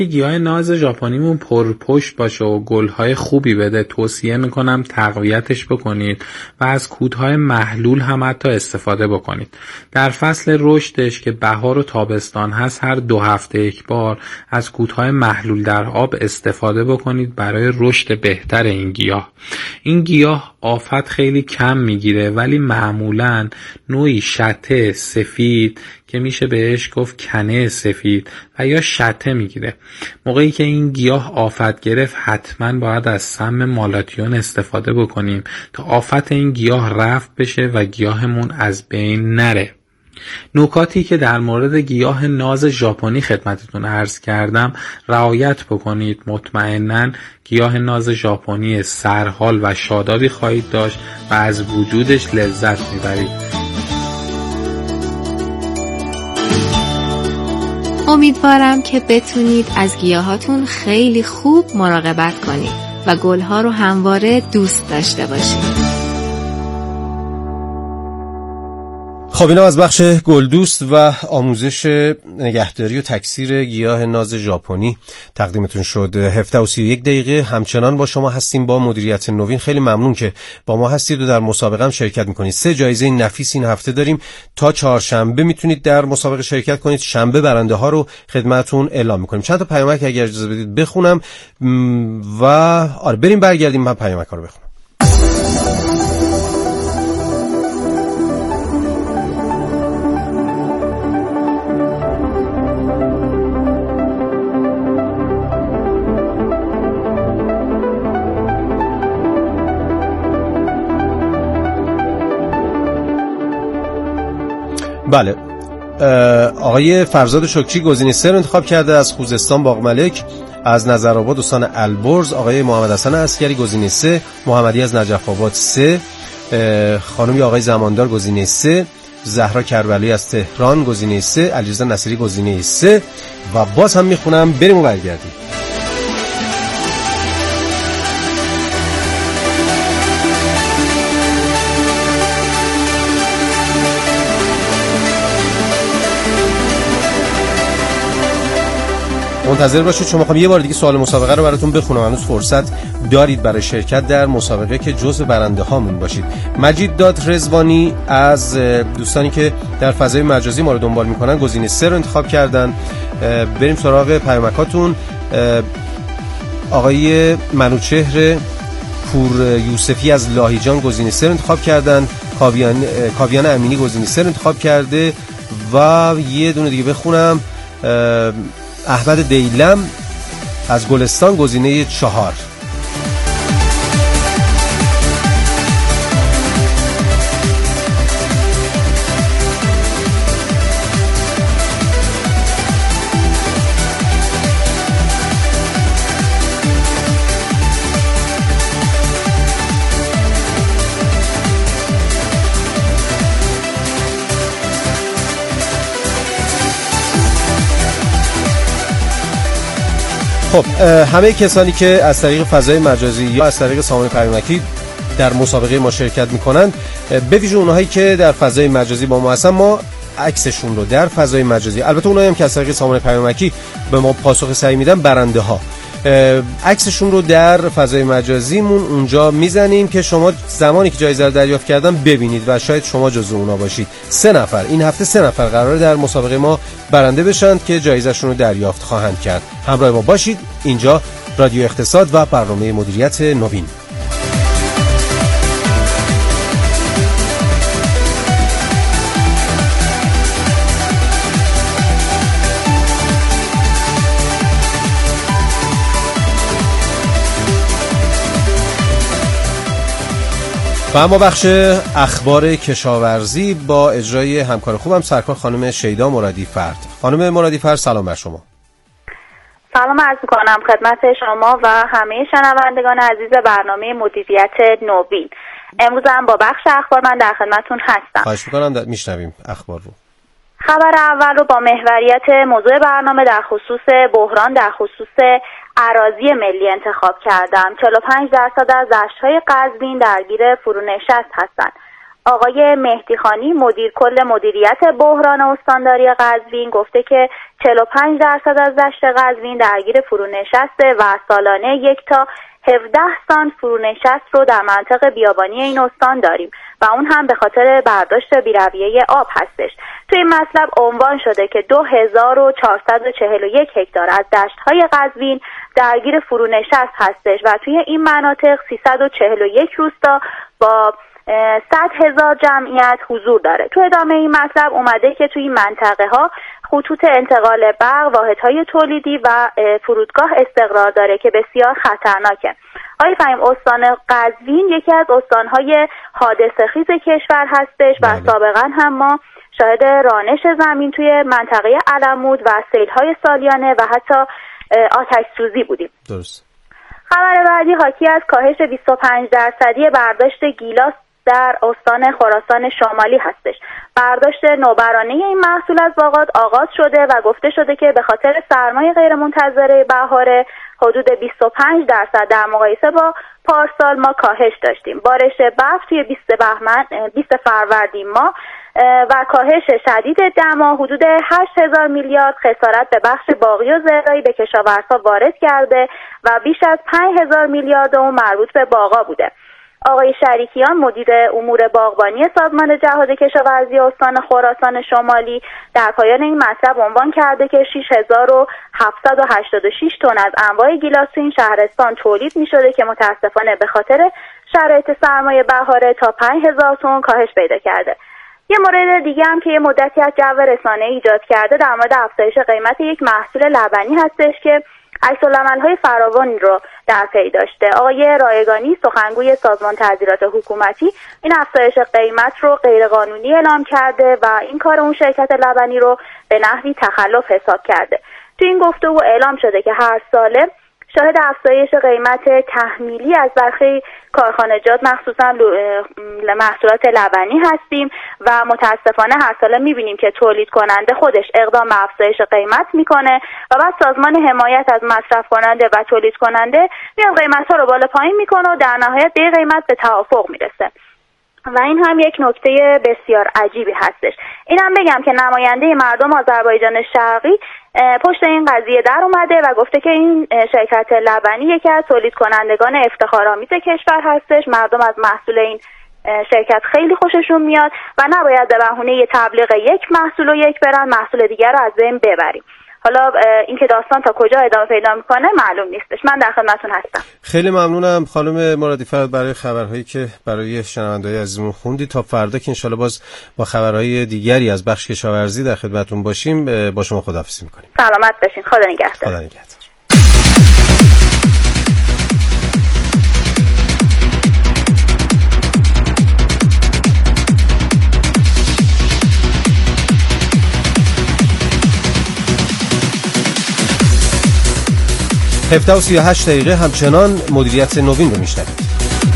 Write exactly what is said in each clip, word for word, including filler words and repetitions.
گیاه ناز ژاپنیمون پرپشت باشه و گل‌های خوبی بده، توصیه میکنم تقویتش بکنید و از کودهای محلول هم حتی استفاده بکنید. در فصل رشدش که بهار و تابستان هست هر دو هفته یک بار از کودهای محلول در آب استفاده بکنید برای رشد بهتر این گیاه. این گیاه آفت خیلی کم میگیره ولی معمولاً نوعی شته سفید که میشه بهش گفت کنه سفید و یا شته میگیره. موقعی که این گیاه آفت گرفت حتما باید از سم مالاتیون استفاده بکنیم تا آفت این گیاه رفع بشه و گیاهمون از بین نره. نکاتی که در مورد گیاه ناز ژاپنی خدمتتون عرض کردم رعایت بکنید، مطمئناً گیاه ناز ژاپنی سرحال و شادابی خواهید داشت و از وجودش لذت میبرید. امیدوارم که بتونید از گیاهاتون خیلی خوب مراقبت کنید و گلها رو همواره دوست داشته باشید. خب اینا از بخش گلدوست و آموزش نگهداری و تکثیر گیاه ناز ژاپنی تقدیمتون شد. هفده و سی و یک دقیقه همچنان با شما هستیم با مدیریت نوین. خیلی ممنون که با ما هستید و در مسابقه هم شرکت میکنید. سه جایزه نفیس این هفته داریم. تا چهارشنبه میتونید در مسابقه شرکت کنید. شنبه برنده ها رو خدمتتون اعلام میکنیم. چند تا پیامک اگر اجازه بدید بخونم و آره بریم برگردیم من پیامک ها رو بخونم. بله، آقای فرزاد شکری گزینه سه رو انتخاب کرده از خوزستان باغملک، از نظرآباد استان البرز آقای محمد حسن عسکری گزینه سه، محمدی از نجف آباد سه، خانمی آقای زماندار گزینه سه، زهرا کربلایی از تهران گزینه سه، علیرضا نصیری گزینه سه و باز هم میخونم بریم و برگردیم. منتظر باشید، چون میخوام یه بار دیگه سوال مسابقه رو براتون بخونم. هنوز فرصت دارید برای شرکت در مسابقه که جزو برنده هامون باشید. مجید داد رضوانی از دوستانی که در فضای مجازی ما رو دنبال میکنن گزینه سه رو انتخاب کردن. بریم سراغ پیامکاتون. آقای منوچهر پور یوسفی از لاهیجان گزینه سه رو انتخاب کردن. کاویان کاویان امینی گزینه سه رو انتخاب کرده و یه دونه دیگه بخونم. احمد دیلم از گلستان گزینه چهار. خب همه کسانی که از طریق فضای مجازی یا از طریق سامان پیامکی در مسابقه ما شرکت میکنن، به ویژه اونهایی که در فضای مجازی با ما هستن، ما عکسشون رو در فضای مجازی، البته اونایی هم که از طریق سامان پیامکی به ما پاسخ صحیح میدن، برنده ها، عکسشون رو در فضای مجازیمون اونجا میزنیم که شما زمانی که جایزه رو دریافت کردن ببینید و شاید شما جزو اونا باشید. سه نفر این هفته سه نفر قراره در مسابقه ما برنده بشن که جایزه‌شون رو دریافت خواهند کرد. همراه ما باشید. اینجا رادیو اقتصاد و برنامه مدیریت نوین. و اما بخش اخبار کشاورزی با اجرای همکار خوبم سرکار خانم شیدا مرادی فرد. خانم مرادی فرد سلام بر شما. سلام عرض می‌کنم خدمت شما و همه شنوندگان عزیز برنامه مدیریت نوین. امروز هم با بخش اخبار من در خدمتتون هستم. خواهش می‌کنم میشنویم اخبار رو. خبر اول رو با محوریت موضوع برنامه در خصوص بحران در خصوص اراضی ملی انتخاب کردم. چهل و پنج درصد از دشت‌های قزوین درگیر فرونشست هستند. آقای مهدی خانی مدیر کل مدیریت بحران استانداری قزوین گفته که چهل و پنج درصد از دشت قزوین درگیر فرونشسته و سالانه یک تا هفده سانت فرونشست رو در منطقه بیابانی این استان داریم و اون هم به خاطر برداشت بی‌رویه آب هستش. توی این مطلب عنوان شده که دو هزار و چهارصد و چهل و یک هکتار از دشت‌های قزوین درگیر فرونشست هستش و توی این مناطق سیصد و چهل و یک روستا با صد هزار جمعیت حضور داره. تو ادامه این مطلب اومده که توی این منطقه ها خطوط انتقال برق، واحدهای تولیدی و فرودگاه استقرار داره که بسیار خطرناکه. آقای فهیم، استان قزوین یکی از استانهای حادثه خیز کشور هستش و سابقا هم ما شاهد رانش زمین توی منطقه علمود و سیل‌های سالیانه و حتی آتش سوزی بودیم. درست. خبر بعدی حاکی از کاهش بیست و پنج درصدی برداشت گیلاس در استان خراسان شمالی هستش. برداشت نوبرانه این محصول از باغات آغاز شده و گفته شده که به خاطر سرمای غیرمنتظره بهار حدود بیست و پنج درصد در مقایسه با پارسال ما کاهش داشتیم. بارش برف توی بیست بهمن بیست فروردین ما و کاهش شدید دما حدود هشت هزار میلیارد خسارت به بخش باغی و زراعی به کشاورزها وارد کرده و بیش از پنج هزار میلیارد اون مربوط به باغا بوده. آقای شریکیان مدیر امور باغبانی سازمان جهاد کشاورزی استان خراسان شمالی در پایان این مطلب عنوان کرده که شش هزار و هفتصد و هشتاد و شش تن از انواع گیلاس این شهرستان تولید می شده که متاسفانه به خاطر شرایط سرمایه بهاره تا پنج هزار تن کاهش پیدا کرده. یه مورد دیگه هم که یه مدتی از جو رسانه ایجاد کرده در مورد افزایش قیمت یک محصول لبنی هستش که عکس‌العمل‌های فراوانی رو در پی داشته. آقای رایگانی سخنگوی سازمان تعزیرات حکومتی این افزایش قیمت رو غیرقانونی اعلام کرده و این کار اون شرکت لبنی رو به نحوی تخلف حساب کرده. تو این گفتگو اعلام شده که هر ساله شاهد افزایش قیمت تحمیلی از برخی کارخانجات مخصوصا محصولات لبنی هستیم و متاسفانه هر ساله میبینیم که تولید کننده خودش اقدام به افزایش قیمت میکنه و بعد سازمان حمایت از مصرف کننده و تولید کننده میاد قیمت ها رو بالا پایین میکنه و در نهایت به قیمت به توافق میرسه و این هم یک نکته بسیار عجیبی هستش. اینم بگم که نماینده مردم آذربایجان شرقی پشت این قضیه در اومده و گفته که این شرکت لبنی یکی از تولید کنندگان افتخارآمیز کشور هستش. مردم از محصول این شرکت خیلی خوششون میاد و نباید به بهونه یه تبلیغ یک محصول و یک برند محصول دیگر رو از بین ببریم. حالا اینکه داستان تا کجا ادامه پیدا میکنه معلوم نیستش. من در خدمتتون هستم. خیلی ممنونم خانم مرادی فرد برای خبرهایی که برای شنونده‌های عزیزمون خوندید. تا فردا که انشالله باز با خبرهای دیگری از بخش کشاورزی در خدمتتون باشیم با شما خداحافظی میکنیم. سلامت باشین. خدا نگهدار. خدا نگهدار. هفده و سی و هشت دقیقه همچنان مدیریت نوین رو میشنوید.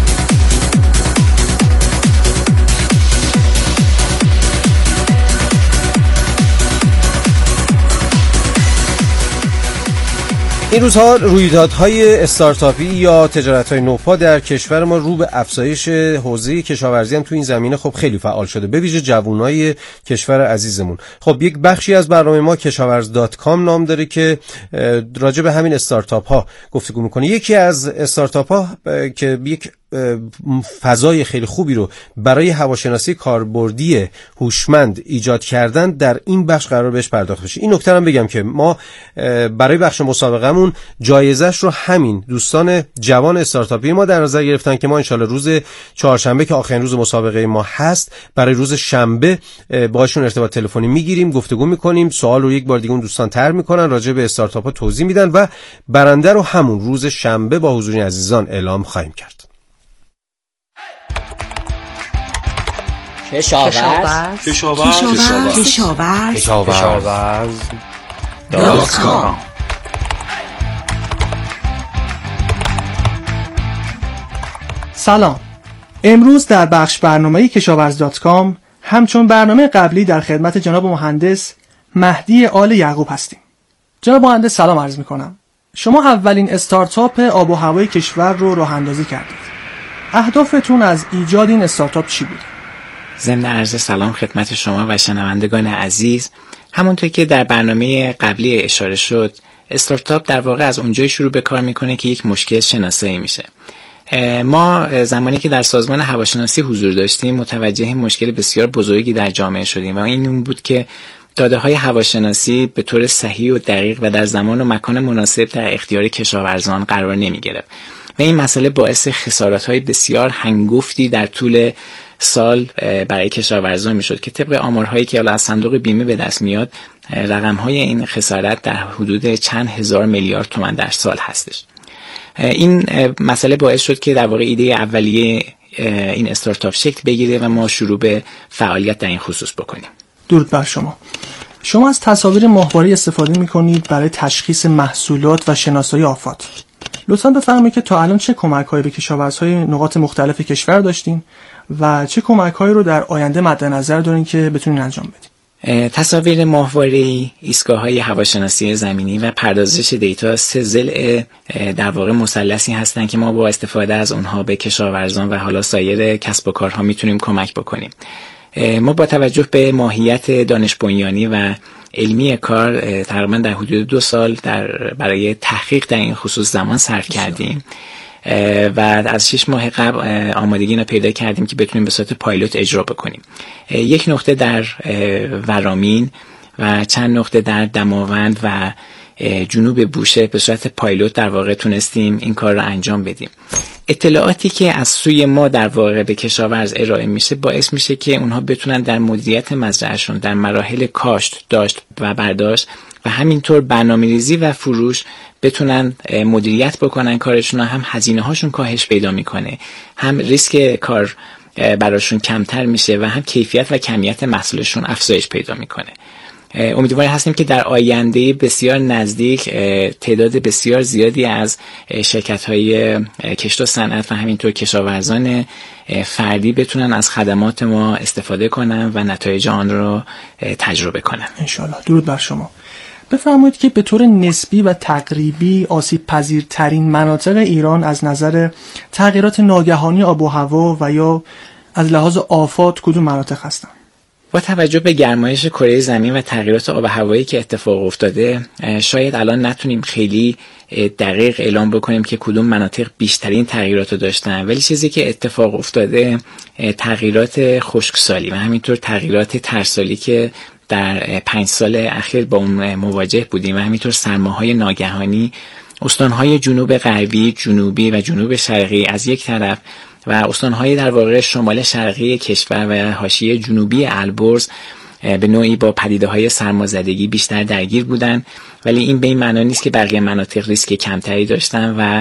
این روزها رویدادهای استارتاپی یا تجارت‌های نوپا در کشور ما رو به افزایش حوزه کشاورزی هم تو این زمینه خب خیلی فعال شده، به ویژه جوانای کشور عزیزمون. خب یک بخشی از برنامه ما کشاورز دات کام نام داره که راجع به همین استارتاپ ها گفتگو میکنه. یکی از استارتاپ ها که یک فضای خیلی خوبی رو برای هواشناسی کاربردی هوشمند ایجاد کردن در این بخش قرار بهش پرداخت بشه. این نکته هم بگم که ما برای بخش مسابقهمون جایزش رو همین دوستان جوان استارتاپی ما در نظر گرفتن که ما انشالله روز چهارشنبه که آخرین روز مسابقه ما هست برای روز شنبه باهاشون ارتباط تلفنی میگیریم، گفتگو میکنیم، سوال رو یک بار دیگه اون دوستان طرح میکنن، راجع به استارتاپ ها توضیح میدن و برنده رو همون روز شنبه با حضور عزیزان اعلام خواهیم کرد. کشاورز کشاورز کشاورز کشاورز دات کام. سلام. امروز در بخش برنامه کشاورز دات کام همچون برنامه قبلی در خدمت جناب مهندس مهدی آل یعقوب هستیم. جناب مهندس سلام عرض می‌کنم. شما اولین استارتاپ آب و هوای کشور رو راه اندازی کردید. اهدافتون از ایجاد این استارتاپ چی بود؟ ضمن عرض سلام خدمت شما و شنوندگان عزیز. همونطور که در برنامه قبلی اشاره شد، استارتاپ در واقع از اونجایی شروع به کار میکنه که یک مشکل شناسایی میشه. ما زمانی که در سازمان هواشناسی حضور داشتیم متوجه مشکل بسیار بزرگی در جامعه شدیم و این اون بود که داده های هواشناسی به طور صحیح و دقیق و در زمان و مکان مناسب در اختیار کشاورزان قرار نمی گرفت و این مسئله باعث خسارات های بسیار هنگفتی در طول سال برای کشاورزان می شد که طبق آمارهایی که از صندوق بیمه به دست میاد رقم های این خسارت در حدود چند هزار میلیارد تومان در سال هستش. این مسئله باعث شد که در واقع ایده اولیه این استارتاپ شکل بگیره و ما شروع به فعالیت در این خصوص بکنیم. درود بر شما. شما از تصاویر ماهواره‌ای استفاده می‌کنید برای تشخیص محصولات و شناسایی آفات. لطفاً بفرمایید که تا الان چه کمک‌هایی به کشاورزهای نقاط مختلف کشور داشتین و چه کمک‌هایی رو در آینده مد نظر دارین که بتونین انجام بدین. تصاویر ماهواره‌ای، ایستگاه‌های هواشناسی زمینی و پردازش دیتا سه ضلع در واقع مثلثی هستند که ما با استفاده از اونها به کشاورزان و حالا سایر کسب و کارها میتونیم کمک بکنیم. ما با توجه به ماهیت دانش بنیانی و علمی کار تقریبا در حدود دو سال در برای تحقیق در این خصوص زمان صرف کردیم و از شش ماه قبل آمادگی اینو پیدا کردیم که بتونیم به صورت پایلوت اجرا بکنیم. یک نقطه در ورامین و چند نقطه در دماوند و جنوب بوشهر به صورت پایلوت در واقع تونستیم این کار رو انجام بدیم. اطلاعاتی که از سوی ما در واقع به کشاورز ارائه میشه باعث میشه که اونها بتونن در مدیریت مزرعهشون در مراحل کاشت، داشت و برداشت و همینطور برنامه‌ریزی و فروش بتونن مدیریت بکنن کارشون، هم هزینه هاشون کاهش پیدا میکنه، هم ریسک کار براشون کمتر میشه و هم کیفیت و کمیت محصولشون افزایش پیدا میکنه. امیدوار هستیم که در آینده بسیار نزدیک تعداد بسیار زیادی از شرکت‌های کشت و صنعت و همینطور کشاورزان فردی بتونن از خدمات ما استفاده کنن و نتایج آن رو تجربه کنن. انشالله. درود بر شما. بفرمایید که به طور نسبی و تقریبی آسیب پذیرترین مناطق ایران از نظر تغییرات ناگهانی آب و هوا و یا از لحاظ آفات کدوم مناطق هستند؟ با توجه به گرمایش کره زمین و تغییرات آب و هوایی که اتفاق افتاده شاید الان نتونیم خیلی دقیق اعلام بکنیم که کدوم مناطق بیشترین تغییرات رو داشتن، ولی چیزی که اتفاق افتاده تغییرات خشکسالی و همینطور تغییرات ترسالی که در پنج سال اخیر با اون مواجه بودیم و همینطور سرماهای ناگهانی استانهای جنوب غربی، جنوبی و جنوب شرقی از یک طرف و استانهای در واقع شمال شرقی کشور و حاشیه جنوبی البرز به نوعی با پدیده‌های سرمازدگی بیشتر درگیر بودن، ولی این به این معنی نیست که بقیه مناطق ریسک کمتری داشتن و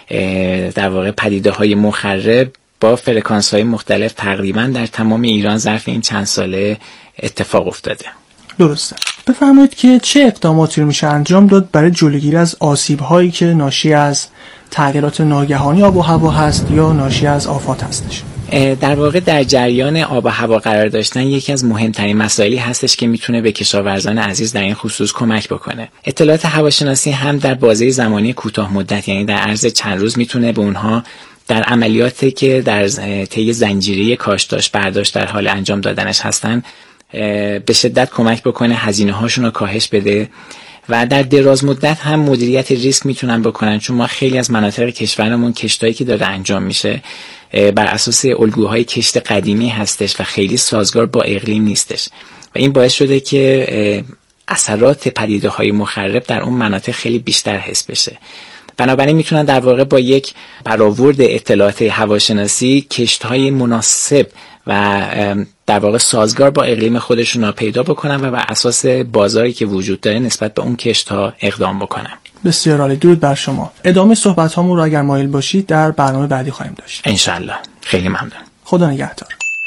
در واقع پدیده‌های مخرب با فرکانس‌های مختلف تقریبا در تمام ایران ظرف این چند ساله اتفاق افتاده. درسته. بفرمایید که چه اقداماتی رو میشه انجام داد برای جلوگیری از آسیب‌هایی که ناشی از تغییرات ناگهانی آب و هوا هست یا ناشی از آفات هستش؟ در واقع در جریان آب و هوا قرار داشتن یکی از مهمترین مسائلی هستش که میتونه به کشاورزان عزیز در این خصوص کمک بکنه. اطلاعات هواشناسی هم در بازه زمانی کوتاه مدت، یعنی در عرض چند روز، میتونه به اونها در عملیاتی که در طی زنجیره کاشت برداشت در حال انجام دادنش هستن به شدت کمک بکنه، هزینه هاشون رو کاهش بده و در دراز مدت هم مدیریت ریسک میتونن بکنن، چون ما خیلی از مناطق کشورمون کشتایی که داره انجام میشه بر اساس الگوهای کشت قدیمی هستش و خیلی سازگار با اقلیم نیستش و این باعث شده که اثرات پدیده‌های مخرب در اون مناطق خیلی بیشتر حس بشه. بنابراین میتونن در واقع با یک برآورد اطلاعات هواشناسی کشت‌های مناسب و در واقع سازگار با اقلیم خودشون رو پیدا بکنن و بر اساس بازاری که وجود داره نسبت به اون کشت‌ها اقدام بکنن. بسیار عالی. درود بر شما. ادامه صحبت هامون رو اگر مایل باشید در برنامه بعدی خواهیم داشت. انشالله. خیلی ممنون. خدا نگهدار.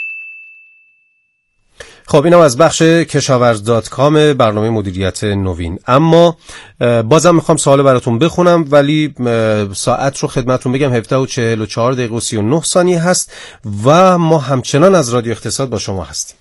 خب اینم از بخش کشاورز دات کام برنامه مدیریت نوین. اما بازم میخوام سوال براتون بخونم، ولی ساعت رو خدمتتون بگم هفده و چهل و چهار دقیقه و سی و نه ثانیه هست و ما همچنان از رادیو اقتصاد با شما هستیم.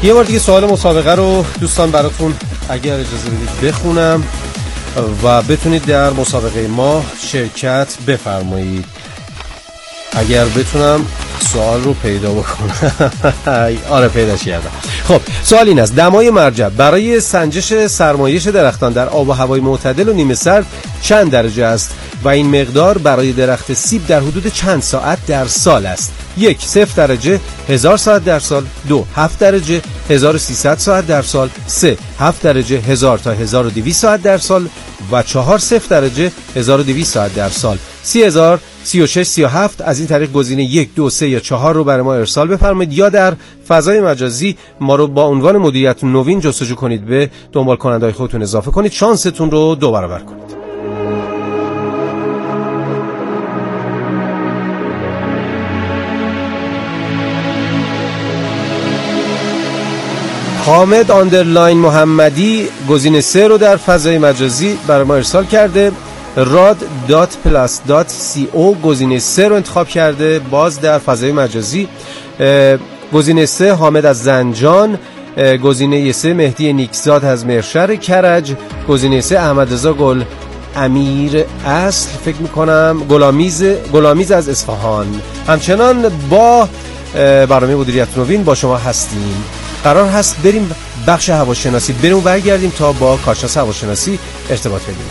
یه بار دیگه سوال مسابقه رو دوستان براتون اگر اجازه بدید بخونم و بتونید در مسابقه ما شرکت بفرمایید. اگر بتونم سوال رو پیدا بکنم. آره پیداش کردم. خب سوال این است: دمای مرجع برای سنجش سرمایش درختان در آب و هوای معتدل و نیمه سرد چند درجه است و این مقدار برای درخت سیب در حدود چند ساعت در سال است؟ یک، صفر درجه، هزار ساعت در سال. دو، هفت درجه، هزار و سیصد ساعت در سال. سه، هفت درجه، هزار تا هزار و دویست ساعت در سال. و چهار، صفر درجه، هزار و دویست ساعت در سال. سی هزار، سی و شش، سی و هفت. از این طریق گزینه یک، دو، سه یا چهار رو برای ما ارسال بفرمایید یا در فضای مجازی ما رو با عنوان مدیریت نوین جستجو کنید، به دنبال کننده‌های خودتون اضافه کنید، شانستون رو دو برابر کنید. حامد آندرلاین محمدی گزینه سه رو در فضای مجازی برای ما ارسال کرده. راد دات پلاس دات سی او گزینه سه رو انتخاب کرده، باز در فضای مجازی. گزینه سه حامد از زنجان. گزینه سه مهدی نیکزاد از مرشر کرج. گزینه سه احمد رضا گل امیر اصل فکر میکنم گلامیز گلامیز از اصفهان. همچنان با برنامه مدیریت نوین با شما هستیم. قرار هست بریم بخش هواشناسی، بریم و برگردیم تا با کارشناس هواشناسی ارتباط بگیریم.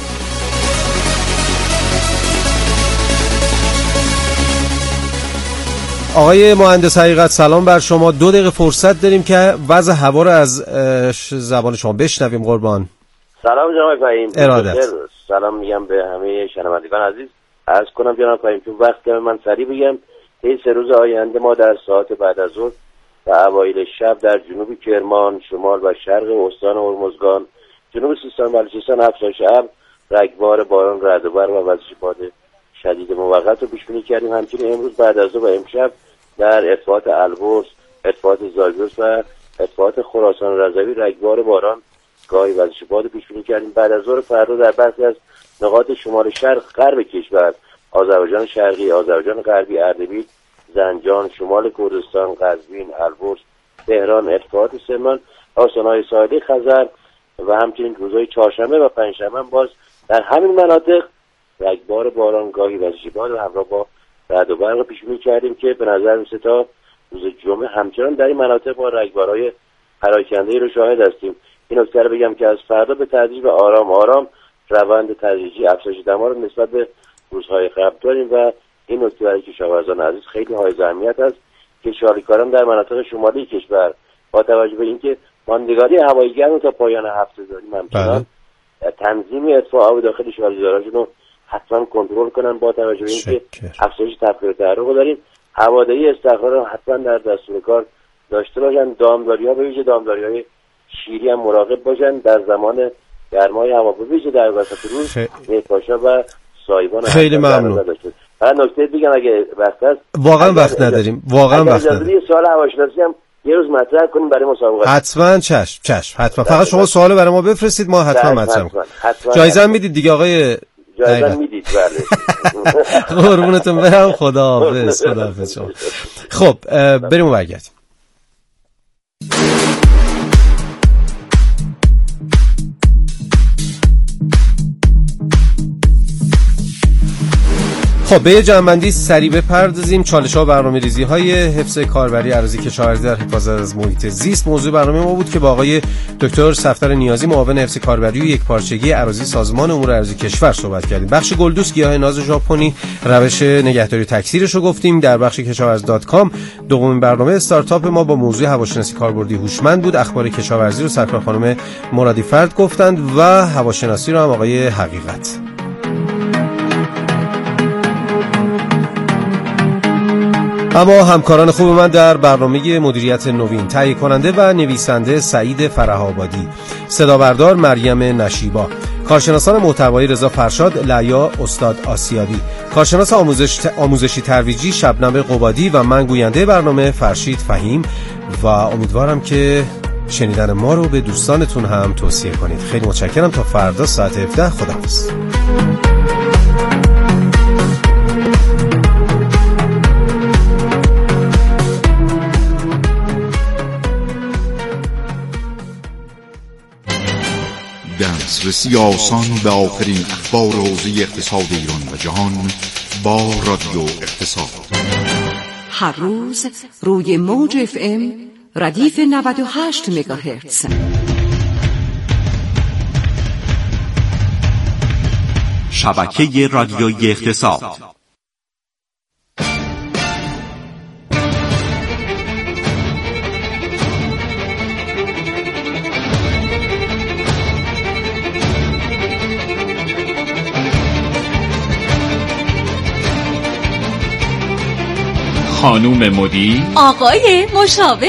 آقای مهندس حقیقت سلام بر شما. دو دقیقه فرصت داریم که وضع هوا رو از زبان شما بشنویم قربان. سلام جناب فهیم. ارادت. سلام میگم به همه شنوندگان عزیز. عرض کنم جناب فهیم چون وقت من سریع بگم، این سه روز آینده ما در ساعت بعد از ظهر و اوایل شب در جنوب کرمان، شمال و شرق استان هرمزگان، جنوب سیستان و بلوچستان افزایش ابر، رگبار باران، رعد و برق و وزش باد شدید موقت رو پیش بینی کردیم. همچنین امروز بعد از ظهر و امشب در ارتفاعات البرز، ارتفاعات زاگرس و ارتفاعات خراسان رضوی رگبار باران گاهی وزش باد پیش بینی کردیم. بعد از ظهر فردا در برخی از نقاط شمال شرق غرب کشور، آذربایجان شرقی، آذربایجان غربی، اردبیل، زنجان، شمال کردستان، قزوین، البرز، تهران، ارتفاعات سمان، آستانهای ساحلی خزر و همچنین روزهای چهارشنبه و پنجشنبه باز در همین مناطق رگبار باران گاهی وزش باد و همراه با رعد و برق پیش بینی کردیم که به نظر میسه تا روز جمعه همچنان در این مناطق با رگبارهای پراکنده‌ای رو شاهد هستیم. این نکته رو بگم که از فردا به تدریج و آرام آرام روند تدریجی افزایش دما رو نسبت به روزهای قبل داریم و این نکته برای کشاورزان عزیز خیلی های اهمیت است که شالیکاران در مناطق شمالی کشور با توجه به اینکه ماندگاری هوایی گرم تا پایان هفته داریم همچنان تنظیم ارتفاع آب داخل شالیداراشون رو حتما کنترل کنن با توجه به اینکه افزایش تفکر تحرک داریم. هواداری استخراج رو حتما در دستور کار داشته باشن. دامداری‌ها به ویژه دامداری‌های شیری هم مراقب باشن در زمان گرمای هوا، به ویژه در وسط روز نه‌پاشا و سایبان. خیلی ممنون. من نکته دیگه اگه وقت هست واقعا وقت نداریم، واقعا وقت نداریم. یه سوال هواشناسی هم یه روز مطرح کنیم برای مسابقه. حتما چشم چشم حتما. فقط شما سوالو برای ما بفرستید ما حتما مطرح کنیم. جایزه میدید دیگه آقای جایزه میدید؟ بله. قربونتون برم. خداحافظ. خداحافظ شما. خب بریم و برگردیم. خب به یه جنبندی سریع بپردازیم. چالش‌ها و برنامه‌ریزی‌های حفظ کاربری اراضی کشاورزی در حفاظت از محیط زیست موضوع برنامه ما بود که با آقای دکتر صفدر نیازی معاون حفظ کاربری و یکپارچگی اراضی سازمان امور اراضی کشور صحبت کردیم. بخش گلدوست گیاه ناز ژاپنی روش نگهداری تکثیرش رو گفتیم. در بخش کشاورز دات کام دومین برنامه استارتاپ ما با موضوع هواشناسی کاربردی هوشمند بود. اخبار کشاورزی رو سرکار خانم مرادی فرد گفتند و هواشناسی رو هم آقای حقیقت. اما همکاران خوب من در برنامه مدیریت نوین: تهیه کننده و نویسنده سعید فره‌آبادی، صدا بردار مریم نشیبا، کارشناسان محتوایی رضا فرشاد، لیا استاد آسیابی، کارشناس آموزش آموزشی ترویجی شبنم قبادی و من گوینده برنامه فرشید فهیم. و امیدوارم که شنیدن ما رو به دوستانتون هم توصیه کنید. خیلی متشکرم. تا فردا ساعت هفده. خداحافظ. دسترسی آسان به آخرین اخبار حوزه اقتصاد ایران و جهان با رادیو اقتصاد. هر روز روی موج اف ام ردیف نود و هشت مگاهرتز. شبکه رادیویی اقتصاد. خانوم مدیر، آقای مشاور.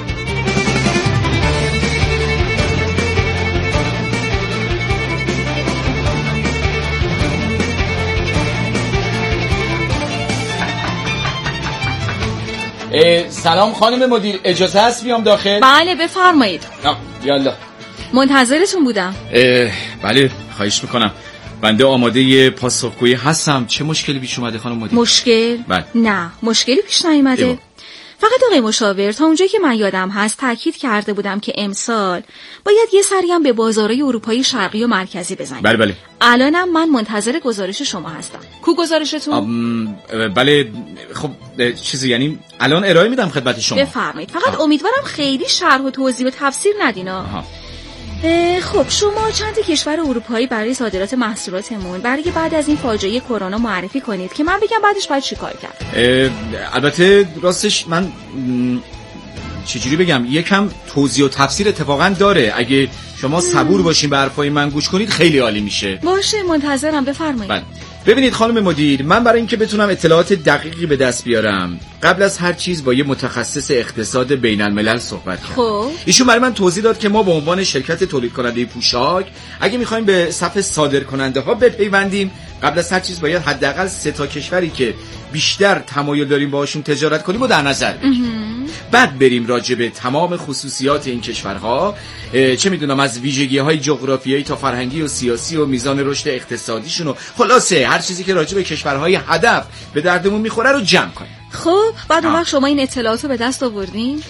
سلام خانم مدیر، اجازه هست بیام داخل؟ بله بفرمایید. یالا. منتظرتون بودم. بله خواهش میکنم. بنده آماده پاسخگویی هستم. چه مشکلی پیش اومده خانم مدیر؟ مشکل؟ بله. نه مشکلی پیش نیومده. ایوه. فقط آقای مشاور تا اونجایی که من یادم هست تاکید کرده بودم که امسال باید یه سری هم به بازارهای اروپایی شرقی و مرکزی بزنیم. بله بله. الانم من منتظر گزارش شما هستم. کو گزارشتون؟ بله خب چیزی یعنی الان ارائه میدم خدمت شما. بفرمایید. فقط آه. امیدوارم خیلی شرح و توضیح و تفسیر ندینا. آها. خب شما چند کشور اروپایی برای صادرات محصولاتمون برای بعد از این فاجعه کرونا معرفی کنید که من بگم بعدش باید چیکار کرد. البته راستش من چجوری بگم یکم توضیح و تفسیر اتفاقا داره. اگه شما صبور باشین به حرفای من گوش کنید خیلی عالی میشه. باشه منتظرم بفرمایید. بله. ببینید خانم مدیر، من برای اینکه بتونم اطلاعات دقیقی به دست بیارم قبل از هر چیز با یه متخصص اقتصاد بین الملل صحبت کردم. خب ایشون برای من توضیح داد که ما به عنوان شرکت تولید کننده پوشاک اگه میخوایم به صف صادر کننده ها بپیوندیم قبل از هر چیز باید حداقل سه تا کشوری که بیشتر تمایل داریم باهاشون تجارت کنیم و در نظر بگیریم. بعد بریم راجع به تمام خصوصیات این کشورها، چه میدونم از ویژگی‌های جغرافیایی تا فرهنگی و سیاسی و میزان رشد اقتصادیشون و خلاصه هر چیزی که راجع به کشورهای هدف به دردمون میخوره رو جمع کنیم. خب بعد اون وقت شما این اطلاعات رو به دست آوردین؟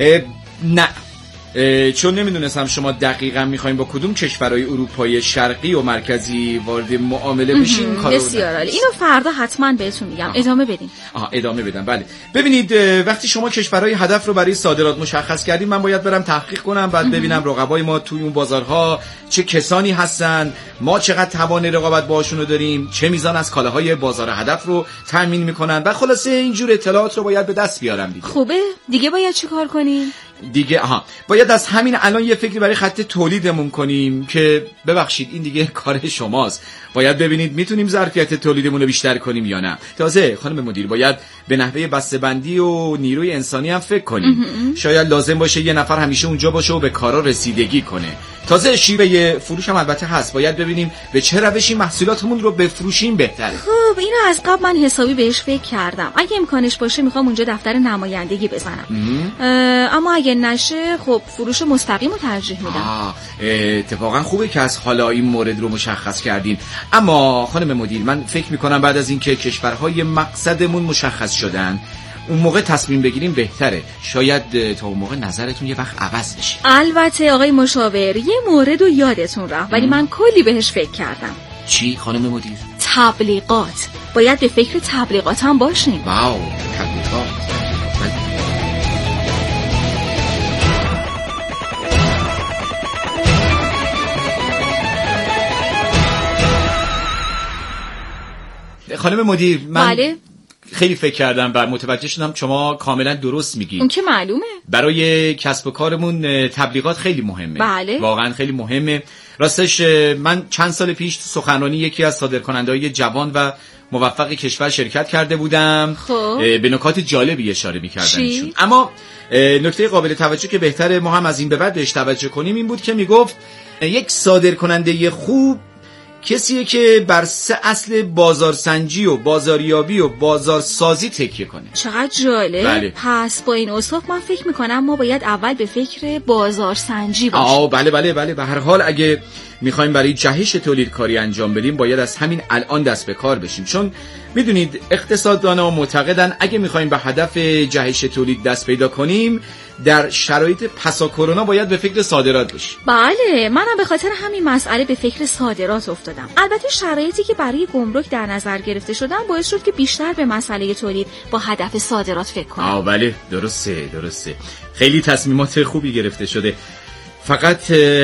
نه چون نمیدونستم شما دقیقاً میخوایم با کدوم کشورهای اروپایی شرقی و مرکزی وارد معامله بشین. بسیار عالی. اینو فردا حتما بهتون میگم. ادامه بدین. آها ادامه بدم. بله ببینید وقتی شما کشورهای هدف رو برای صادرات مشخص کردین من باید برم تحقیق کنم، بعد ببینم رقبای ما توی اون بازارها چه کسانی هستن، ما چقدر توان رقابت باهاشون رو داریم، چه میزان از کالاهای بازار هدف رو تامین میکنن و خلاصه اینجور اطلاعات رو باید به دست بیارم دیگه. خوبه دیگه باید چیکار کنیم؟ دیگه آها باید از همین الان یه فکری برای خط تولیدمون کنیم که ببخشید این دیگه کار شماست. باید ببینید میتونیم ظرفیت تولیدمون رو بیشتر کنیم یا نه. تازه خانم مدیر باید به نحوه بسته‌بندی و نیروی انسانی هم فکر کنیم. شاید لازم باشه یه نفر همیشه اونجا باشه و به کارا رسیدگی کنه. تازه شیوه فروش هم البته هست. باید ببینیم به چه روشی محصولاتمون رو بفروشیم بهتره. خب اینو از قبل من حسابی بهش فکر کردم. اگه امکانش باشه میخوام اونجا دفتر نمایندگی بزنم. اما اگه نشه خب فروش مستقیم رو ترجیح میدم. اتفاقا خوبه که از حالا این مورد رو مشخص کردین. اما خانم مدیر من فکر میکنم بعد از اینکه کشورهای مقصدمون مشخص شدن اون موقع تصمیم بگیریم بهتره. شاید تا اون موقع نظرتون یه وقت عوض بشه. البته آقای مشاور یه مورد رو یادتون رفت ولی من کلی بهش فکر کردم. چی خانم مدیر؟ تبلیغات. باید به فکر تبلیغات هم باشیم. واو تبلیغات. خانم مدیر من بله؟ خیلی فکر کردم و متوجه شدم شما کاملا درست میگید. اون که معلومه. برای کسب و کارمون تبلیغات خیلی مهمه. بله. واقعا خیلی مهمه. راستش من چند سال پیش تو سخنرانی یکی از صادرکننده‌های جوان و موفق کشور شرکت کرده بودم. خب. به نکات جالبی اشاره می‌کردن ایشون. اما نکته قابل توجه که بهتره ما هم از این به بعد بهش توجه کنیم این بود که میگفت یک صادرکننده خوب کسیه که بر سه اصل بازارسنجی و بازاریابی و بازارسازی تکیه کنه. چقدر جالب. بله. پس با این اوصاف من فکر میکنم ما باید اول به فکر بازارسنجی باشیم. آه بله بله بله به هر حال اگه میخوایم برای جهش تولید کاری انجام بدیم باید از همین الان دست به کار بشیم، چون میدونید اقتصاددانا معتقدن اگه میخوایم به هدف جهش تولید دست پیدا کنیم در شرایط پسا کرونا باید به فکر صادرات باشیم. بله، منم به خاطر همین مسئله به فکر صادرات افتادم. البته شرایطی که برای گمرک در نظر گرفته شدن باعث شد که بیشتر به مسئله تولید با هدف صادرات فکر کنم. آه بله، درسته درسته. خیلی تصمیمات خوبی گرفته شده. فقط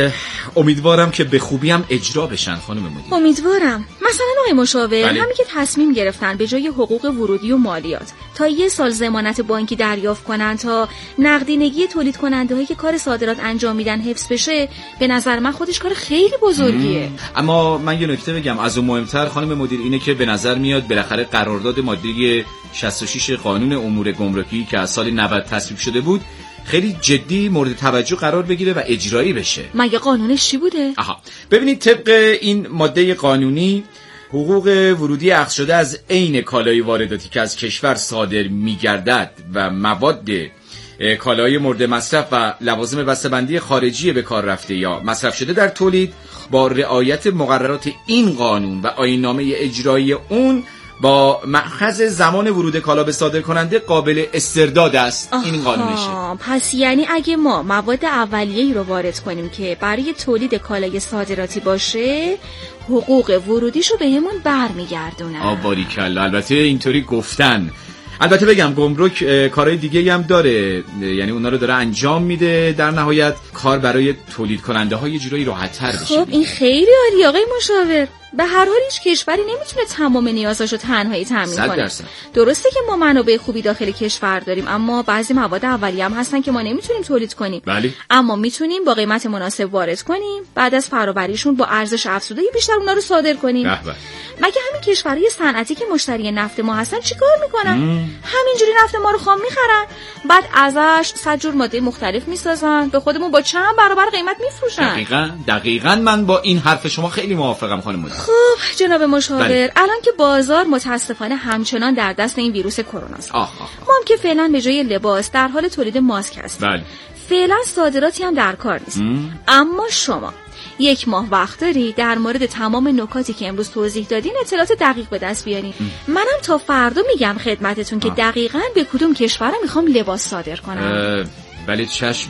امیدوارم که به خوبی هم اجرا بشن خانم مدیر. امیدوارم. مثلا آقای مشاور، بله. همین که تصمیم گرفتن به جای حقوق ورودی و مالیات تا یه سال ضمانت بانکی دریافت کنن تا نقدینگی تولید کننده هایی که کار صادرات انجام میدن حفظ بشه، به نظر من خودش کار خیلی بزرگیه. اما من یه نکته بگم، از اون مهمتر خانم مدیر اینه که به نظر میاد بالاخره قرارداد ماده شصت و شش قانون امور گمرکی که از سال نود تصویب شده بود خیلی جدی مورد توجه قرار بگیره و اجرایی بشه. مگه قانونش چی بوده؟ آها، ببینید طبق این ماده قانونی حقوق ورودی اخذ شده از عین کالای وارداتی که از کشور صادر میگردد و مواد کالای مورد مصرف و لوازم بسته‌بندی خارجی به کار رفته یا مصرف شده در تولید با رعایت مقررات این قانون و آیین‌نامه اجرایی اون با مأخذ زمان ورود کالا به صادر کننده قابل استرداد است. این قانونشه. پس یعنی اگه ما مواد اولیه‌ای رو وارد کنیم که برای تولید کالای صادراتی باشه، حقوق ورودیشو بهمون برمیگردونن. آ باریکلا. البته اینطوری گفتن. البته بگم گمرک کارهای دیگه‌ای هم داره، یعنی اونا رو داره انجام میده. در نهایت کار برای تولید کننده های جورایی راحت‌تر بشه. خب این خیلی عالی آقای مشاور. به هر حال هیچ کشوری نمیتونه تمام نیازاشو تنهایی تامین کنه. درسته که ما منابع خوبی داخل کشور داریم، اما بعضی مواد اولیه هم هستن که ما نمیتونیم تولید کنیم. بله. اما میتونیم با قیمت مناسب وارد کنیم، بعد از فرآوریشون با ارزش افزوده بیشتر اونا رو صادر کنیم. به به. مگه همین کشورهای صنعتی که مشتری نفت ما هستن چیکار میکنن؟ همینجوری نفت ما رو خام میخرن، بعد ازش صد جور ماده مختلف میسازن، به خودمون با چند برابر قیمت میفروشن. دقیقاً دقیقاً من با این حرف شما خیلی موافقم خانم مدیر. خب جناب مشاور، بله. الان که بازار متاسفانه همچنان در دست این ویروس کرونا است. آه آه. ما هم که فعلا به جای لباس در حال تولید ماسک هستیم. بله. فعلا صادراتی هم در کار نیست. ام. اما شما یک ماه وقت داری در مورد تمام نکاتی که امروز توضیح دادین اطلاعات دقیق به دست بیارین. منم تا فردا میگم خدمتتون که دقیقاً به کدوم کشور میخوام لباس صادر کنم. بله چشم.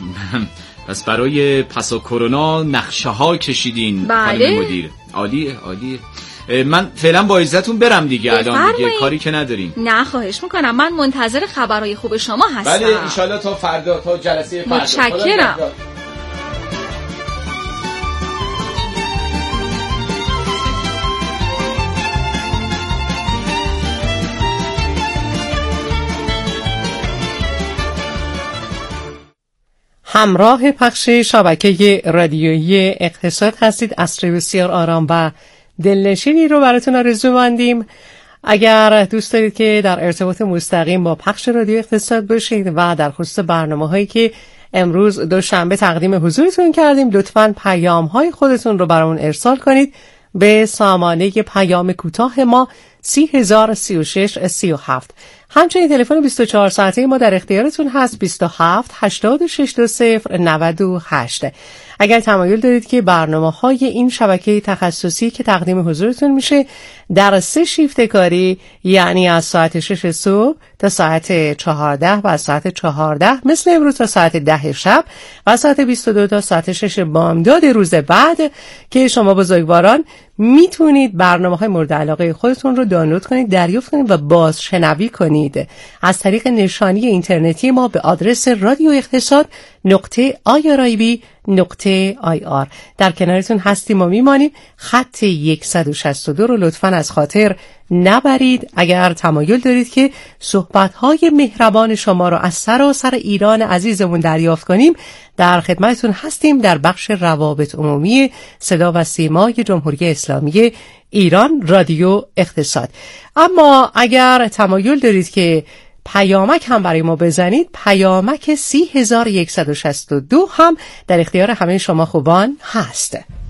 پس برای پسا کرونا نقشه ها کشیدین. بله. خانم مدیر. عالیه عالیه. من فعلا با عزتون برم دیگه، الان دیگه کاری که نداریم. نه خواهش میکنم، من منتظر خبرهای خوب شما هستم. بله انشالله تا فردا، تا جلسه فردا. متشکرم. همراه پخش شبکه رادیویی اقتصاد هستید. عصر بسیار آرام و دلنشینی رو براتون آرزو مندیم. اگر دوست دارید که در ارتباط مستقیم با پخش رادیو اقتصاد باشید و در خصوص برنامه هایی که امروز دوشنبه تقدیم حضورتون کردیم، لطفاً پیام های خودتون رو برامون ارسال کنید به سامانه پیام کوتاه ما سی هزار سی و شش سی و هفت. همچنین تلفن بیست و چهار ساعته ما در اختیارتون هست بیست و هفت هشتاد و شش دو صفر نود و هشت. اگر تمایل دارید که برنامه‌های این شبکه تخصصی که تقدیم حضورتون میشه در سه شیفت کاری، یعنی از ساعت شش صبح تا ساعت چهارده و از ساعت چهارده مثل امروز تا ساعت ده شب و ساعت بیست و دو تا ساعت شش بامداد روز بعد که شما بزرگواران میتونید برنامه‌های مورد علاقه خودتون رو دانلود کنید، دریافت کنید و بازشنوی کنید از طریق نشانی اینترنتی ما به آدرس رادیو اقتصاد نقطه آی آر آی بی نقطه آی آر. در کنارتون هستیم و میمانیم. خط صد و شصت و دو رو لطفاً از خاطر نبرید. اگر تمایل دارید که صحبت‌های مهربان شما رو از سراسر ایران عزیزمون دریافت کنیم، در خدمتتون هستیم در بخش روابط عمومی صدا و سیمای جمهوری اسلامی ایران، رادیو اقتصاد. اما اگر تمایل دارید که پیامک هم برای ما بزنید، پیامک سی هزار و صد و شصت و دو هم در اختیار همه شما خوبان هست.